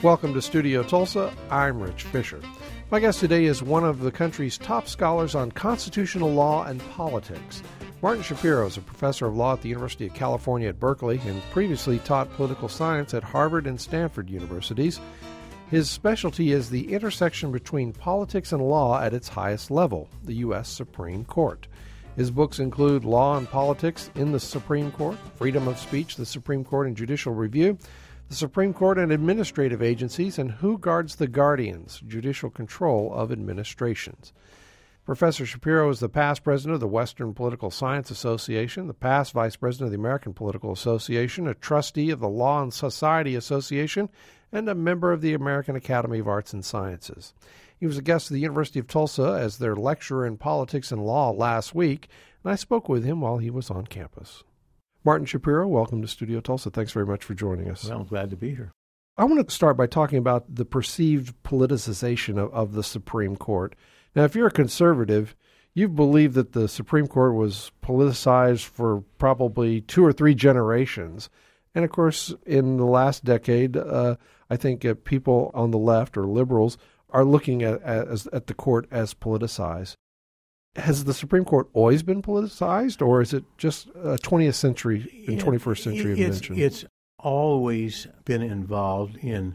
Welcome to Studio Tulsa. I'm Rich Fisher. My guest today is one of the country's top scholars on constitutional law and politics. Martin Shapiro is a professor of law at the University of California at Berkeley and previously taught political science at Harvard and Stanford universities. His specialty is the intersection between politics and law at its highest level, the U.S. Supreme Court. His books include Law and Politics in the Supreme Court, Freedom of Speech, the Supreme Court and Judicial Review, the Supreme Court and Administrative Agencies, and Who Guards the Guardians, Judicial Control of Administrations. Professor Shapiro is the past president of the Western Political Science Association, the past vice president of the American Political Association, a trustee of the Law and Society Association, and a member of the American Academy of Arts and Sciences. He was a guest of the University of Tulsa as their lecturer in politics and law last week, and I spoke with him while he was on campus. Martin Shapiro, welcome to Studio Tulsa. Thanks very much for joining us. Well, I'm glad to be here. I want to start by talking about the perceived politicization of the Supreme Court. Now, if you're a conservative, you believe that the Supreme Court was politicized for probably 2 or 3 generations. And, of course, in the last decade, I think people on the left or liberals are looking at the court as politicized. Has the Supreme Court always been politicized, or is it just a 20th century and 21st century invention? It's always been involved in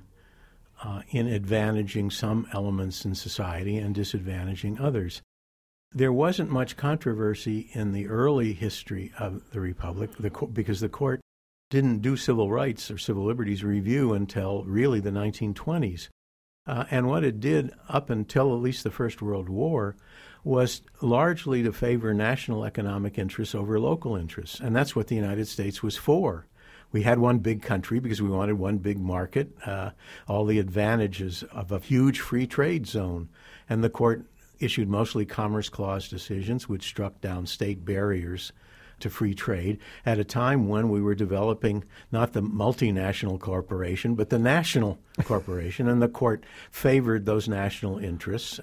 advantaging some elements in society and disadvantaging others. There wasn't much controversy in the early history of the Republic because the court didn't do civil rights or civil liberties review until really the 1920s. And what it did up until at least the First World War was largely to favor national economic interests over local interests. And that's what the United States was for. We had one big country because we wanted one big market, all the advantages of a huge free trade zone. And the court issued mostly Commerce Clause decisions, which struck down state barriers to free trade at a time when we were developing not the multinational corporation, but the national corporation. And the court favored those national interests,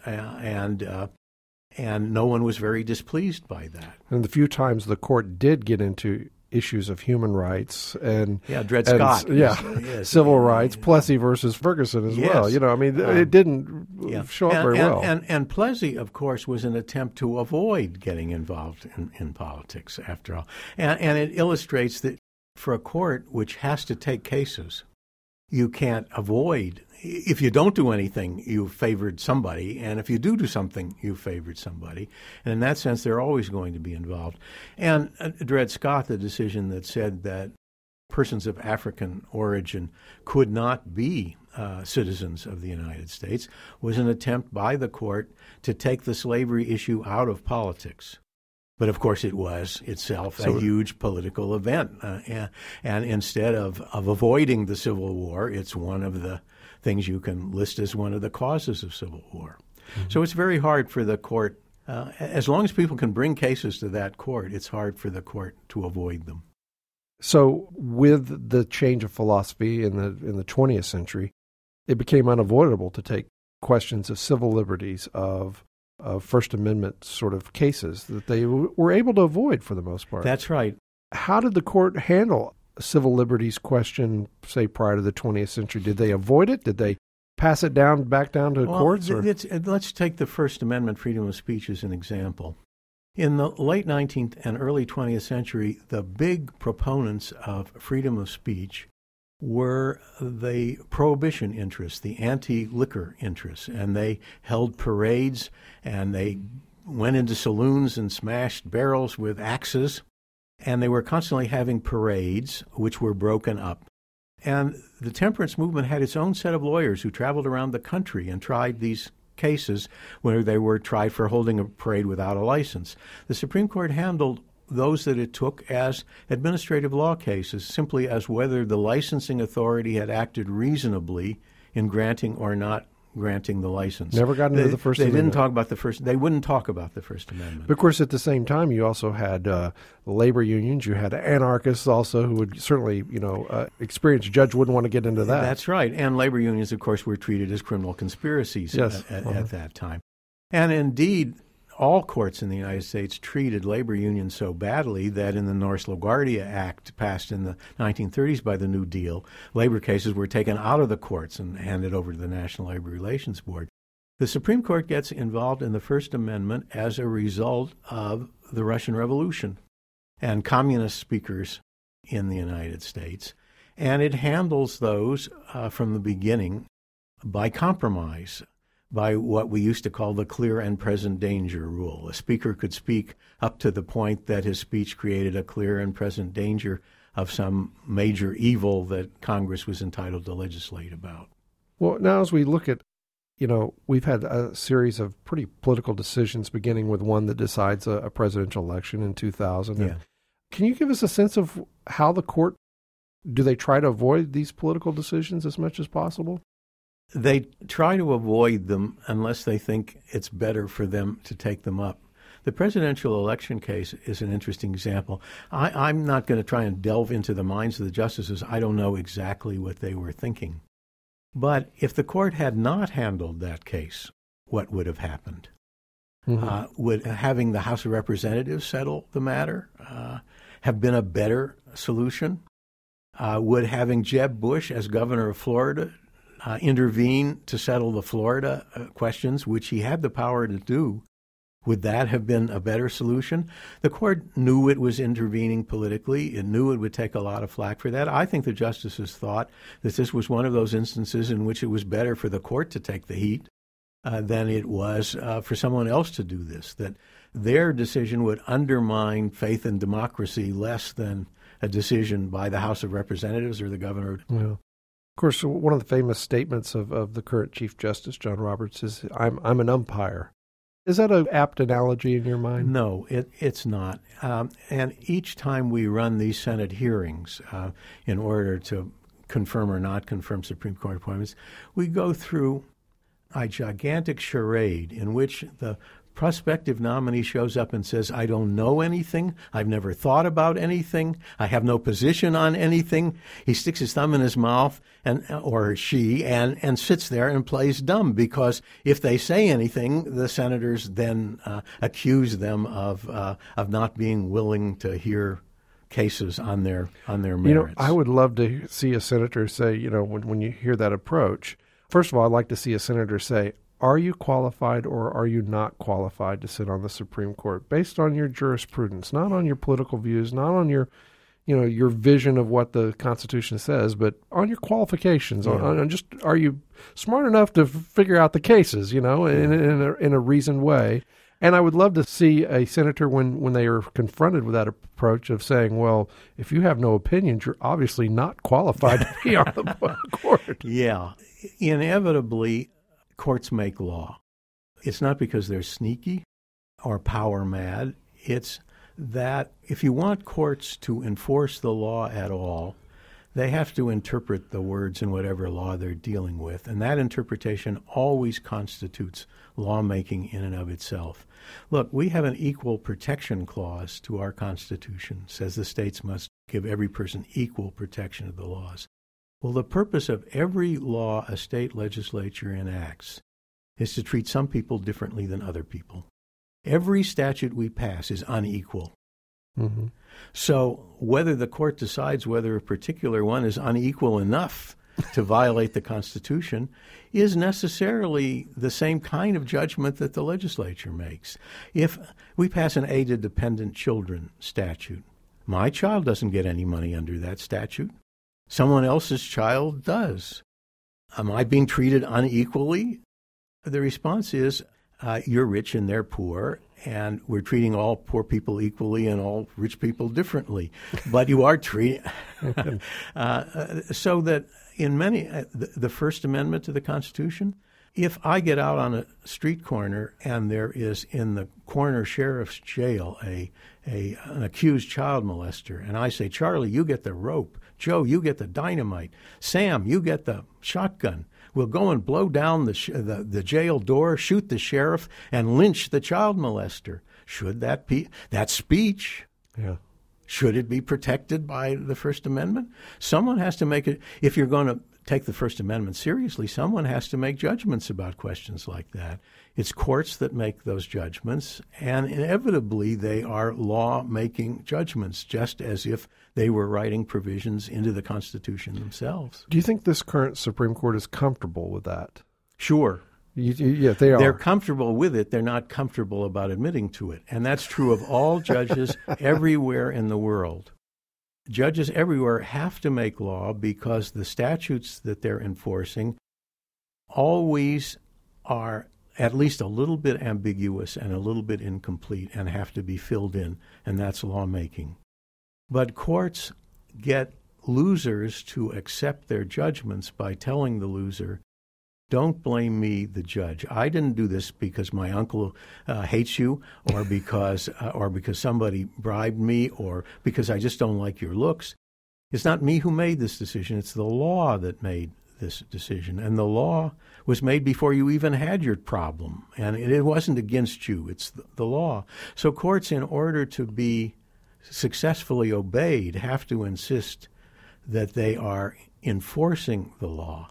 and no one was very displeased by that. And the few times the court did get into issues of human rights and Dred Scott, civil rights, Plessy versus Ferguson as well. You know, I mean, it didn't show up very well. And Plessy, of course, was an attempt to avoid getting involved in politics, after all. And it illustrates that for a court which has to take cases, you can't avoid. If you don't do anything, you favored somebody, and if you do something, you favored somebody. And in that sense, they're always going to be involved. And Dred Scott, the decision that said that persons of African origin could not be citizens of the United States, was an attempt by the court to take the slavery issue out of politics. But, of course, it was itself a huge political event. And instead of avoiding the Civil War, it's one of the things you can list as one of the causes of civil war. Mm-hmm. So it's very hard for the court, as long as people can bring cases to that court, it's hard for the court to avoid them. So with the change of philosophy in the 20th century, it became unavoidable to take questions of civil liberties, of First Amendment sort of cases that they were able to avoid for the most part. That's right. How did the court handle a civil liberties question, say, prior to the 20th century? Did they avoid it? Did they pass it back down to courts? Let's take the First Amendment, freedom of speech, as an example. In the late 19th and early 20th century, the big proponents of freedom of speech were the prohibition interests, the anti-liquor interests, and they held parades, and they went into saloons and smashed barrels with axes, and they were constantly having parades, which were broken up. And the temperance movement had its own set of lawyers who traveled around the country and tried these cases where they were tried for holding a parade without a license. The Supreme Court handled those that it took as administrative law cases, simply as whether the licensing authority had acted reasonably in granting or not granting the license. Never got into the First Amendment. They didn't talk about the First. They wouldn't talk about the First Amendment. But of course, at the same time, you also had labor unions. You had anarchists also who would certainly, experienced judge wouldn't want to get into that. That's right. And labor unions, of course, were treated as criminal conspiracies at that time. And indeed, all courts in the United States treated labor unions so badly that in the Norris LaGuardia Act passed in the 1930s by the New Deal, labor cases were taken out of the courts and handed over to the National Labor Relations Board. The Supreme Court gets involved in the First Amendment as a result of the Russian Revolution and communist speakers in the United States, and it handles those from the beginning by compromise, by what we used to call the clear and present danger rule. A speaker could speak up to the point that his speech created a clear and present danger of some major evil that Congress was entitled to legislate about. Well, now as we look at, we've had a series of pretty political decisions, beginning with one that decides a presidential election in 2000. Yeah. Can you give us a sense of how the court, do they try to avoid these political decisions as much as possible? They try to avoid them unless they think it's better for them to take them up. The presidential election case is an interesting example. I'm not going to try and delve into the minds of the justices. I don't know exactly what they were thinking. But if the court had not handled that case, what would have happened? Mm-hmm. Would having the House of Representatives settle the matter have been a better solution? Would having Jeb Bush as governor of Florida intervene to settle the Florida questions, which he had the power to do, would that have been a better solution? The court knew it was intervening politically. It knew it would take a lot of flack for that. I think the justices thought that this was one of those instances in which it was better for the court to take the heat than it was for someone else to do this, that their decision would undermine faith in democracy less than a decision by the House of Representatives or the governor. Well, of course, one of the famous statements of the current Chief Justice, John Roberts, is, I'm an umpire. Is that an apt analogy in your mind? No, it's not. And each time we run these Senate hearings in order to confirm or not confirm Supreme Court appointments, we go through a gigantic charade in which the prospective nominee shows up and says, I don't know anything. I've never thought about anything. I have no position on anything. He sticks his thumb in his mouth, or she, and sits there and plays dumb, because if they say anything, the senators then accuse them of not being willing to hear cases on their merits. I would love to see a senator say, when you hear that approach, first of all, I'd like to see a senator say, are you qualified or are you not qualified to sit on the Supreme Court based on your jurisprudence, not on your political views, not on your, your vision of what the Constitution says, but on your qualifications. Yeah. On just, are you smart enough to figure out the cases, in a reasoned way? And I would love to see a senator when they are confronted with that approach of saying, well, if you have no opinions, you're obviously not qualified to be on the court. Yeah. Inevitably, courts make law. It's not because they're sneaky or power mad. It's that if you want courts to enforce the law at all, they have to interpret the words in whatever law they're dealing with. And that interpretation always constitutes lawmaking in and of itself. Look, we have an equal protection clause to our Constitution. It says the states must give every person equal protection of the laws. Well, the purpose of every law a state legislature enacts is to treat some people differently than other people. Every statute we pass is unequal. Mm-hmm. So whether the court decides whether a particular one is unequal enough to violate the Constitution is necessarily the same kind of judgment that the legislature makes. If we pass an aid-to-dependent children statute, my child doesn't get any money under that statute. Someone else's child does. Am I being treated unequally? The response is, you're rich and they're poor, and we're treating all poor people equally and all rich people differently. But you are treating... so that in many... the First Amendment to the Constitution, if I get out on a street corner and there is in the corner sheriff's jail an accused child molester, and I say, Charlie, you get the rope. Joe, you get the dynamite. Sam, you get the shotgun. We'll go and blow down the jail door, shoot the sheriff, and lynch the child molester. Should that be that speech? Yeah. Should it be protected by the First Amendment? Someone has to make it. If you're going to take the First Amendment seriously, someone has to make judgments about questions like that. It's courts that make those judgments, and inevitably they are law-making judgments, just as if they were writing provisions into the Constitution themselves. Do you think this current Supreme Court is comfortable with that? Sure. Yeah, they are. They're comfortable with it. They're not comfortable about admitting to it. And that's true of all judges everywhere in the world. Judges everywhere have to make law because the statutes that they're enforcing always are at least a little bit ambiguous and a little bit incomplete and have to be filled in, and that's lawmaking. But courts get losers to accept their judgments by telling the loser, don't blame me, the judge. I didn't do this because my uncle hates you, or because somebody bribed me, or because I just don't like your looks. It's not me who made this decision. It's the law that made this decision. And the law was made before you even had your problem. And it wasn't against you. It's the law. So courts, in order to be successfully obeyed, have to insist that they are enforcing the law.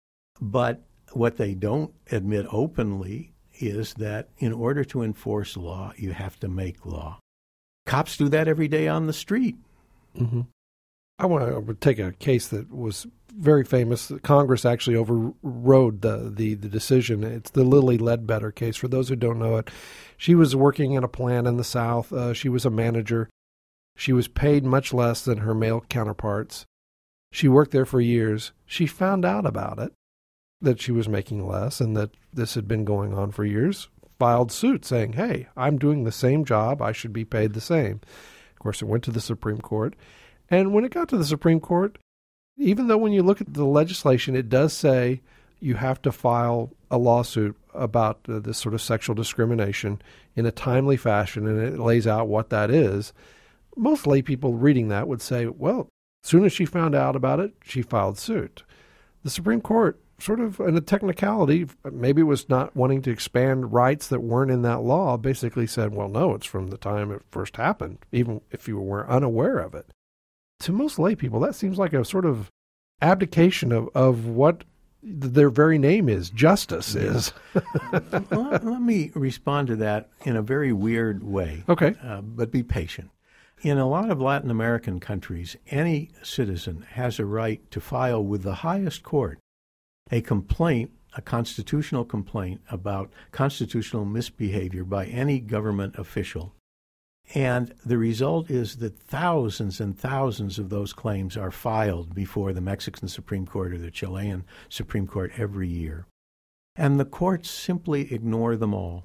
But what they don't admit openly is that in order to enforce law, you have to make law. Cops do that every day on the street. Mm-hmm. I want to take a case that was very famous. Congress actually overrode the decision. It's the Lilly Ledbetter case. For those who don't know it, she was working in a plant in the South. She was a manager. She was paid much less than her male counterparts. She worked there for years. She found out about it, that she was making less and that this had been going on for years, filed suit saying, hey, I'm doing the same job. I should be paid the same. Of course, it went to the Supreme Court. And when it got to the Supreme Court, even though when you look at the legislation, it does say you have to file a lawsuit about this sort of sexual discrimination in a timely fashion, and it lays out what that is, most lay people reading that would say, well, as soon as she found out about it, she filed suit. The Supreme Court, sort of in a technicality, maybe it was not wanting to expand rights that weren't in that law, basically said, well, no, it's from the time it first happened, even if you were unaware of it. To most lay people, that seems like a sort of abdication of what their very name is, justice is. Let me respond to that in a very weird way. Okay. But be patient. In a lot of Latin American countries, any citizen has a right to file with the highest court a complaint, a constitutional complaint about constitutional misbehavior by any government official. And the result is that thousands and thousands of those claims are filed before the Mexican Supreme Court or the Chilean Supreme Court every year. And the courts simply ignore them all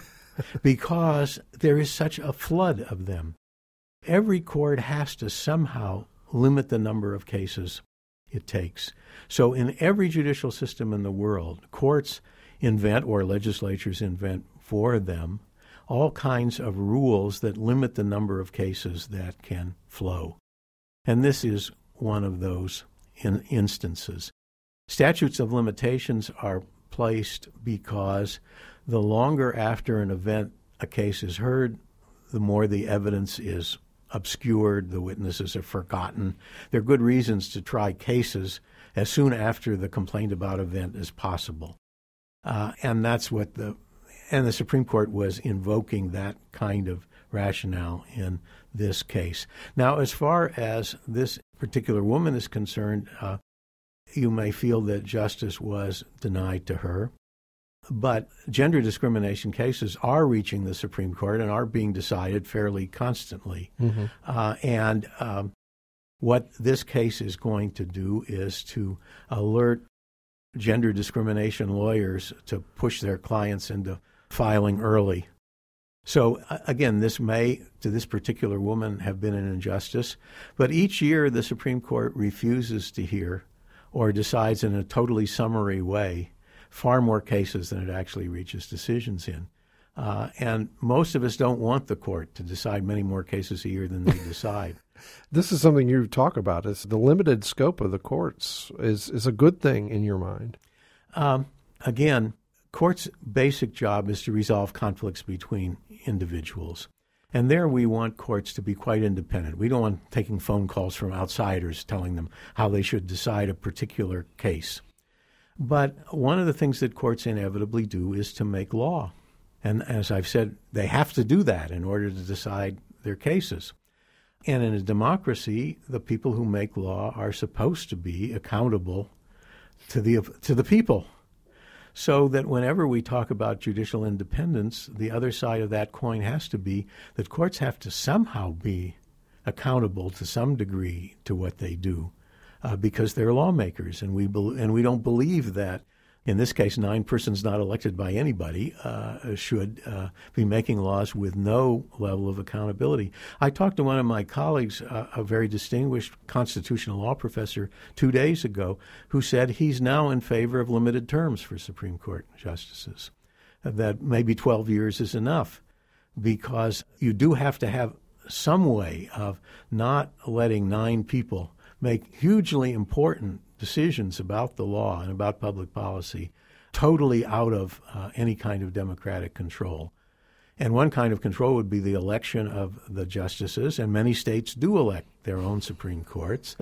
because there is such a flood of them. Every court has to somehow limit the number of cases it takes. So in every judicial system in the world, courts invent, or legislatures invent for them, all kinds of rules that limit the number of cases that can flow. And this is one of those instances. Statutes of limitations are placed because the longer after an event a case is heard, the more the evidence is obscured, the witnesses are forgotten. There are good reasons to try cases as soon after the complaint about event as possible. And that's what the Supreme Court was invoking that kind of rationale in this case. Now, as far as this particular woman is concerned, you may feel that justice was denied to her. But gender discrimination cases are reaching the Supreme Court and are being decided fairly constantly. Mm-hmm. What this case is going to do is to alert gender discrimination lawyers to push their clients into filing early. So again, this may, to this particular woman, have been an injustice, but each year the Supreme Court refuses to hear or decides in a totally summary way far more cases than it actually reaches decisions in. And most of us don't want the court to decide many more cases a year than they decide. This is something you talk about. It's the limited scope of the courts is a good thing in your mind. Again, court's basic job is to resolve conflicts between individuals. And there we want courts to be quite independent. We don't want taking phone calls from outsiders telling them how they should decide a particular case. But one of the things that courts inevitably do is to make law. And as I've said, they have to do that in order to decide their cases. And in a democracy, the people who make law are supposed to be accountable to the people. So that whenever we talk about judicial independence, the other side of that coin has to be that courts have to somehow be accountable to some degree to what they do, because they're lawmakers, and we don't believe that, in this case, 9 persons not elected by anybody should be making laws with no level of accountability. I talked to one of my colleagues, a very distinguished constitutional law professor, 2 days ago, who said he's now in favor of limited terms for Supreme Court justices, that maybe 12 years is enough, because you do have to have some way of not letting 9 people make hugely important decisions about the law and about public policy totally out of any kind of democratic control. And one kind of control would be the election of the justices, and many states do elect their own Supreme Courts,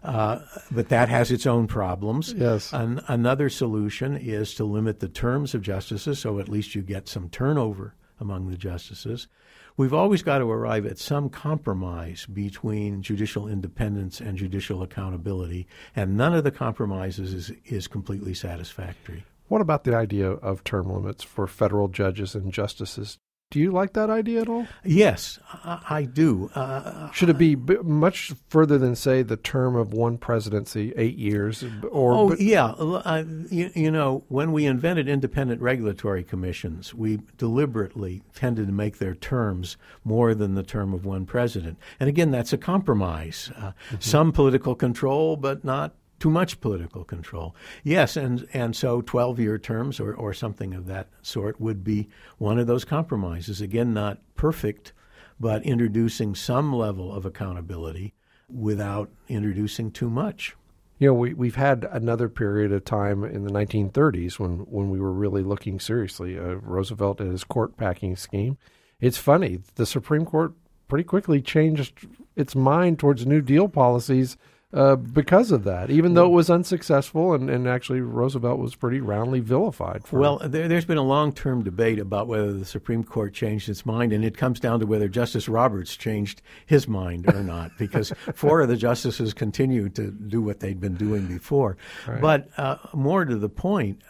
but that has its own problems. Yes. Another solution is to limit the terms of justices, so at least you get some turnover among the justices. We've always got to arrive at some compromise between judicial independence and judicial accountability, and none of the compromises is completely satisfactory. What about the idea of term limits for federal judges and justices? Do you like that idea at all? Yes, I do. Should it be much further than, say, the term of one presidency, 8 years? Yeah. You know, when we invented independent regulatory commissions, we deliberately tended to make their terms more than the term of one president. And again, that's a compromise. Some political control, but not too much political control. Yes, and so 12-year terms or something of that sort would be one of those compromises. Again, not perfect, but introducing some level of accountability without introducing too much. You know, we've had another period of time in the 1930s when we were really looking seriously. Roosevelt and his court packing scheme. It's funny, the Supreme Court pretty quickly changed its mind towards New Deal policies because of that, even though it was unsuccessful, and actually Roosevelt was pretty roundly vilified for it. Well, there's been a long-term debate about whether the Supreme Court changed its mind, and it comes down to whether Justice Roberts changed his mind or not, because 4 of the justices continue to do what they'd been doing before. Right. But more to the point,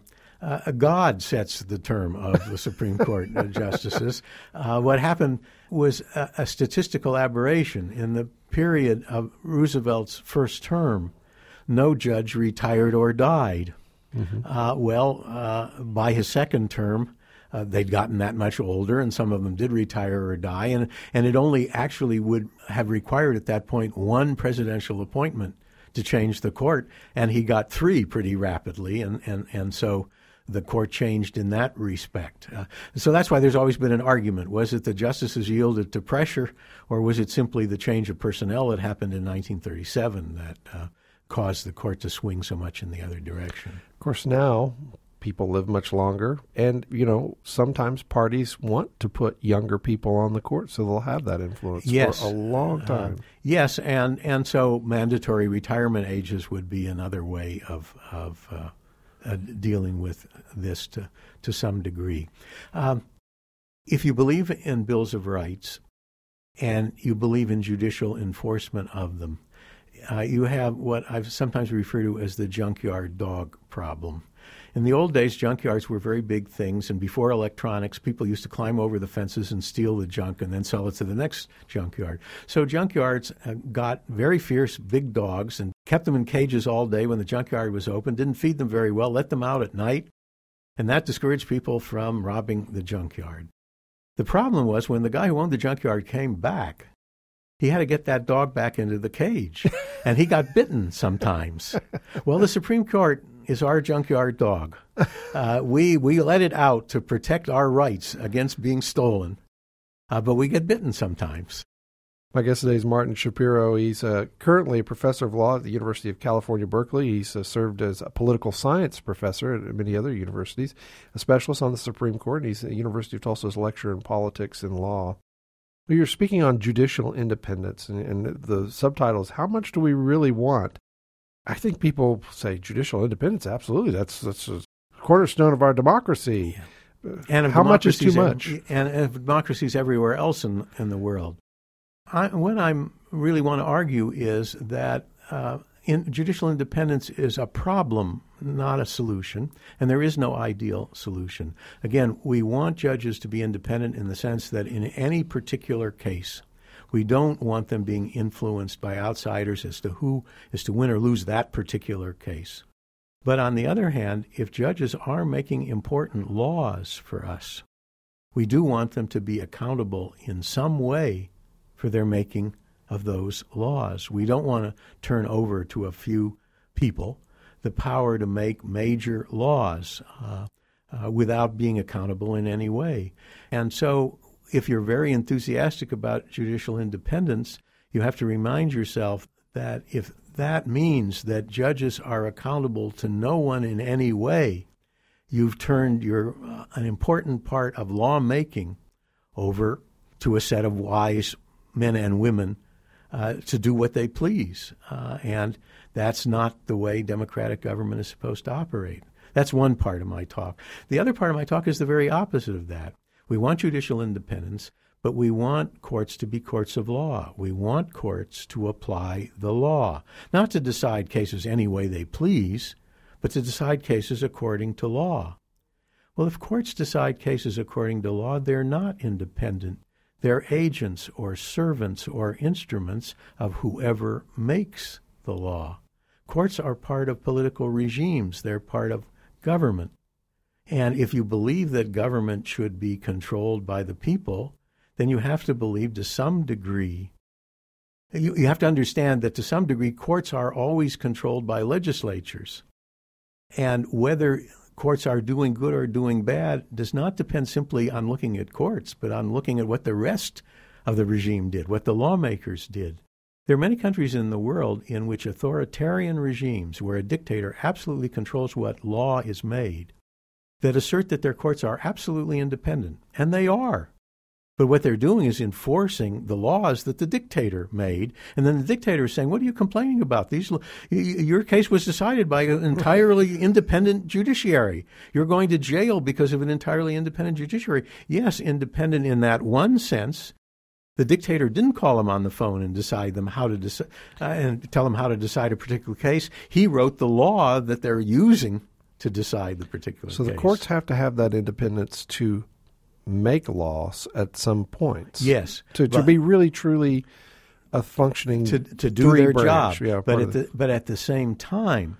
God sets the term of the Supreme Court justices. What happened was a statistical aberration. In the period of Roosevelt's first term, no judge retired or died. By his second term, they'd gotten that much older, and some of them did retire or die, and it only actually would have required at that point one presidential appointment to change the court, and he got 3 pretty rapidly, and so the court changed in that respect. So that's why there's always been an argument. Was it the justices yielded to pressure, or was it simply the change of personnel that happened in 1937 that caused the court to swing so much in the other direction? Of course, now people live much longer, and, you know, sometimes parties want to put younger people on the court, so they'll have that influence for a long time. Yes, and so mandatory retirement ages would be another way of dealing with this to some degree. If you believe in bills of rights and you believe in judicial enforcement of them, you have what I've sometimes referred to as the junkyard dog problem. In the old days, junkyards were very big things, and before electronics, people used to climb over the fences and steal the junk and then sell it to the next junkyard. So junkyards got very fierce big dogs and kept them in cages all day when the junkyard was open, didn't feed them very well, let them out at night, and that discouraged people from robbing the junkyard. The problem was when the guy who owned the junkyard came back, he had to get that dog back into the cage, and he got bitten sometimes. Well, the Supreme Court is our junkyard dog. We let it out to protect our rights against being stolen, but we get bitten sometimes. My guest today is Martin Shapiro. He's currently a professor of law at the University of California, Berkeley. He's served as a political science professor at many other universities, a specialist on the Supreme Court, and he's at the University of Tulsa's lecturer in politics and law. You're speaking on judicial independence, and the subtitle is, How Much Do We Really Want? I think people say judicial independence. Absolutely, that's a cornerstone of our democracy. Yeah. And how much is too much? And of democracies everywhere else in the world. What I really want to argue is that judicial independence is a problem, not a solution, and there is no ideal solution. Again, we want judges to be independent in the sense that in any particular case, we don't want them being influenced by outsiders as to who is to win or lose that particular case. But on the other hand, if judges are making important laws for us, we do want them to be accountable in some way for their making of those laws. We don't want to turn over to a few people the power to make major laws without being accountable in any way. And so if you're very enthusiastic about judicial independence, you have to remind yourself that if that means that judges are accountable to no one in any way, you've turned an important part of lawmaking over to a set of wise men and women to do what they please. And that's not the way democratic government is supposed to operate. That's one part of my talk. The other part of my talk is the very opposite of that. We want judicial independence, but we want courts to be courts of law. We want courts to apply the law, not to decide cases any way they please, but to decide cases according to law. Well, if courts decide cases according to law, they're not independent. They're agents or servants or instruments of whoever makes the law. Courts are part of political regimes. They're part of government. And if you believe that government should be controlled by the people, then you have to believe to some degree, you have to understand that to some degree courts are always controlled by legislatures. And whether courts are doing good or doing bad does not depend simply on looking at courts, but on looking at what the rest of the regime did, what the lawmakers did. There are many countries in the world in which authoritarian regimes, where a dictator absolutely controls what law is made, that assert that their courts are absolutely independent, and they are. But what they're doing is enforcing the laws that the dictator made, and then the dictator is saying, what are you complaining about? Your case was decided by an entirely independent judiciary. You're going to jail because of an entirely independent judiciary. Yes, independent in that one sense. The dictator didn't call them on the phone and decide them how to decide and tell them how to decide a particular case. He wrote the law that they're using to decide the particular case. So the courts have to have that independence to make laws at some points. Yes. To be really, truly a functioning to do their branch. job. Yeah, but at the same time,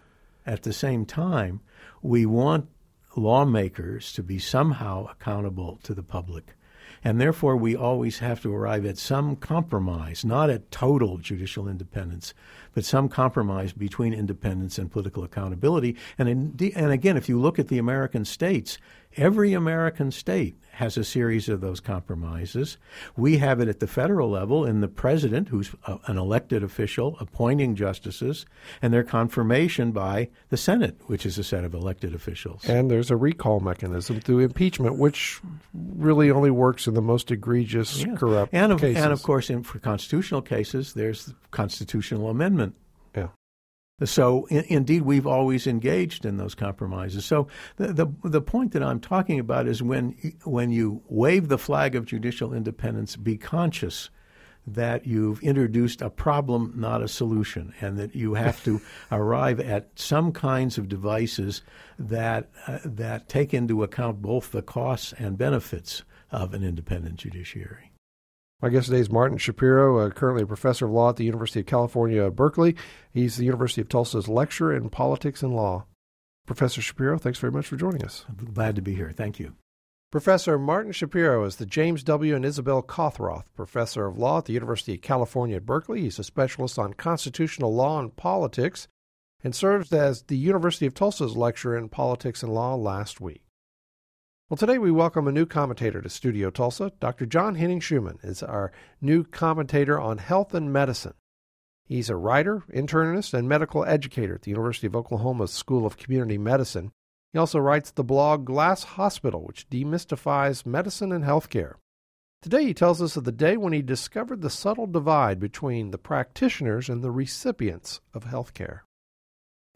we want lawmakers to be somehow accountable to the public. And therefore, we always have to arrive at some compromise, not at total judicial independence, but some compromise between independence and political accountability. And again, if you look at the American states, every American state has a series of those compromises. We have it at the federal level in the president, who's an elected official, appointing justices, and their confirmation by the Senate, which is a set of elected officials. And there's a recall mechanism through impeachment, which really only works in the most egregious, corrupt cases. And of course, for constitutional cases, there's the constitutional amendment. Yeah. So, indeed, we've always engaged in those compromises. So the point that I'm talking about is when you wave the flag of judicial independence, be conscious that you've introduced a problem, not a solution, and that you have to arrive at some kinds of devices that take into account both the costs and benefits of an independent judiciary. My guest today is Martin Shapiro, currently a professor of law at the University of California at Berkeley. He's the University of Tulsa's lecturer in politics and law. Professor Shapiro, thanks very much for joining us. I'm glad to be here. Thank you. Professor Martin Shapiro is the James W. and Isabel Kothroth Professor of Law at the University of California at Berkeley. He's a specialist on constitutional law and politics and served as the University of Tulsa's lecturer in politics and law last week. Well, today we welcome a new commentator to Studio Tulsa. Dr. John Henning Schuman is our new commentator on health and medicine. He's a writer, internist, and medical educator at the University of Oklahoma's School of Community Medicine. He also writes the blog Glass Hospital, which demystifies medicine and healthcare. Today he tells us of the day when he discovered the subtle divide between the practitioners and the recipients of healthcare.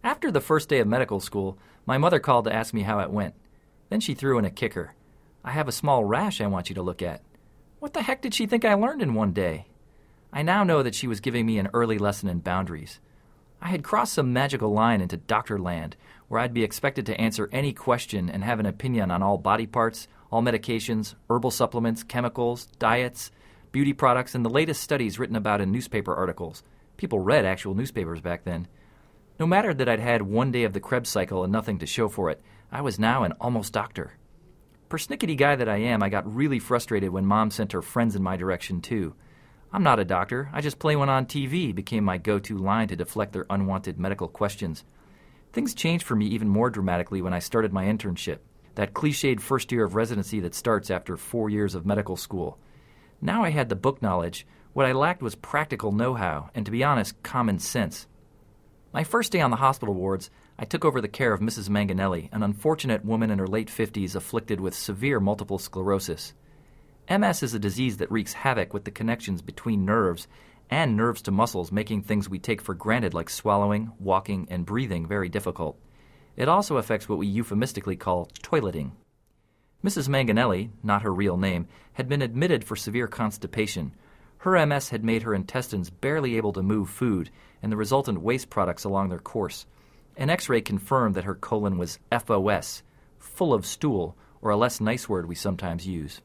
After the first day of medical school, my mother called to ask me how it went. Then she threw in a kicker. I have a small rash I want you to look at. What the heck did she think I learned in one day? I now know that she was giving me an early lesson in boundaries. I had crossed some magical line into doctor land, where I'd be expected to answer any question and have an opinion on all body parts, all medications, herbal supplements, chemicals, diets, beauty products, and the latest studies written about in newspaper articles. People read actual newspapers back then. No matter that I'd had one day of the Krebs cycle and nothing to show for it, I was now an almost doctor. Persnickety guy that I am, I got really frustrated when Mom sent her friends in my direction, too. I'm not a doctor. I just play one on TV became my go-to line to deflect their unwanted medical questions. Things changed for me even more dramatically when I started my internship, that cliched first year of residency that starts after 4 years of medical school. Now I had the book knowledge. What I lacked was practical know-how, and to be honest, common sense. My first day on the hospital wards, I took over the care of Mrs. Manganelli, an unfortunate woman in her late 50s afflicted with severe multiple sclerosis. MS is a disease that wreaks havoc with the connections between nerves and nerves to muscles, making things we take for granted like swallowing, walking, and breathing very difficult. It also affects what we euphemistically call toileting. Mrs. Manganelli, not her real name, had been admitted for severe constipation. Her MS had made her intestines barely able to move food and the resultant waste products along their course. An X-ray confirmed that her colon was FOS, full of stool, or a less nice word we sometimes use.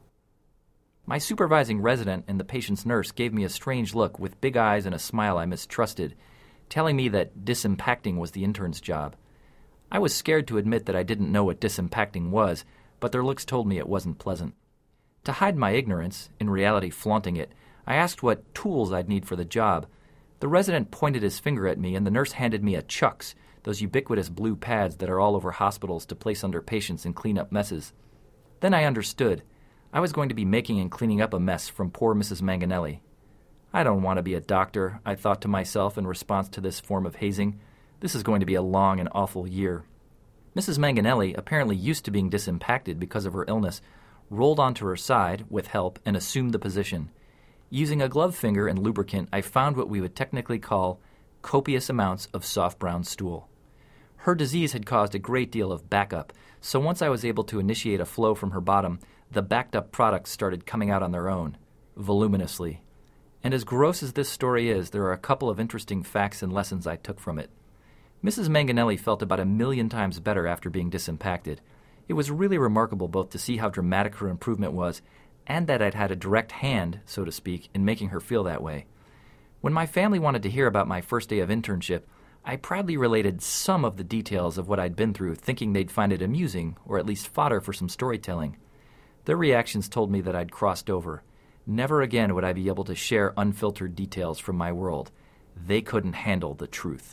My supervising resident and the patient's nurse gave me a strange look with big eyes and a smile I mistrusted, telling me that disimpacting was the intern's job. I was scared to admit that I didn't know what disimpacting was, but their looks told me it wasn't pleasant. To hide my ignorance, in reality flaunting it, I asked what tools I'd need for the job. The resident pointed his finger at me, and the nurse handed me a Chucks, those ubiquitous blue pads that are all over hospitals to place under patients and clean up messes. Then I understood. I was going to be making and cleaning up a mess from poor Mrs. Manganelli. I don't want to be a doctor, I thought to myself in response to this form of hazing. This is going to be a long and awful year. Mrs. Manganelli, apparently used to being disimpacted because of her illness, rolled onto her side, with help, and assumed the position. Using a glove finger and lubricant, I found what we would technically call copious amounts of soft brown stool. Her disease had caused a great deal of backup, so once I was able to initiate a flow from her bottom, the backed-up products started coming out on their own, voluminously. And as gross as this story is, there are a couple of interesting facts and lessons I took from it. Mrs. Manganelli felt about 1,000,000 times better after being disimpacted. It was really remarkable both to see how dramatic her improvement was and that I'd had a direct hand, so to speak, in making her feel that way. When my family wanted to hear about my first day of internship, I proudly related some of the details of what I'd been through, thinking they'd find it amusing, or at least fodder for some storytelling. Their reactions told me that I'd crossed over. Never again would I be able to share unfiltered details from my world. They couldn't handle the truth.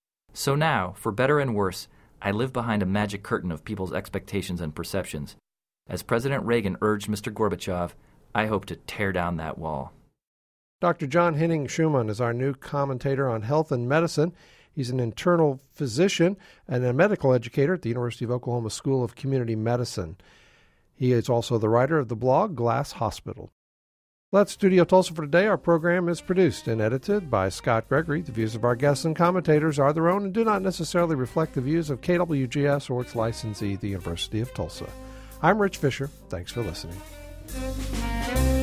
So now, for better and worse, I live behind a magic curtain of people's expectations and perceptions. As President Reagan urged Mr. Gorbachev, I hope to tear down that wall. Dr. John Henning Schumann is our new commentator on health and medicine. He's an internal physician and a medical educator at the University of Oklahoma School of Community Medicine. He is also the writer of the blog Glass Hospital. That's Studio Tulsa for today. Our program is produced and edited by Scott Gregory. The views of our guests and commentators are their own and do not necessarily reflect the views of KWGS or its licensee, the University of Tulsa. I'm Rich Fisher. Thanks for listening.